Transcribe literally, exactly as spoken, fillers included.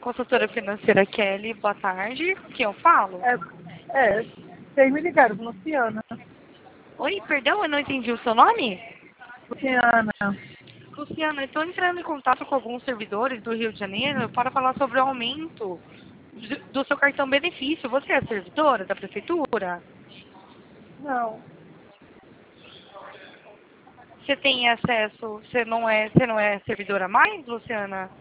consultora financeira Kelly, boa tarde. Quem eu falo? É, é, vocês me ligaram, Luciana. Oi, perdão, eu não entendi o seu nome? Luciana. Luciana, eu estou entrando em contato com alguns servidores do Rio de Janeiro para falar sobre o aumento do do seu cartão benefício. Você é servidora da prefeitura? Não, Você tem acesso, você não é, você não é servidora mais, Luciana?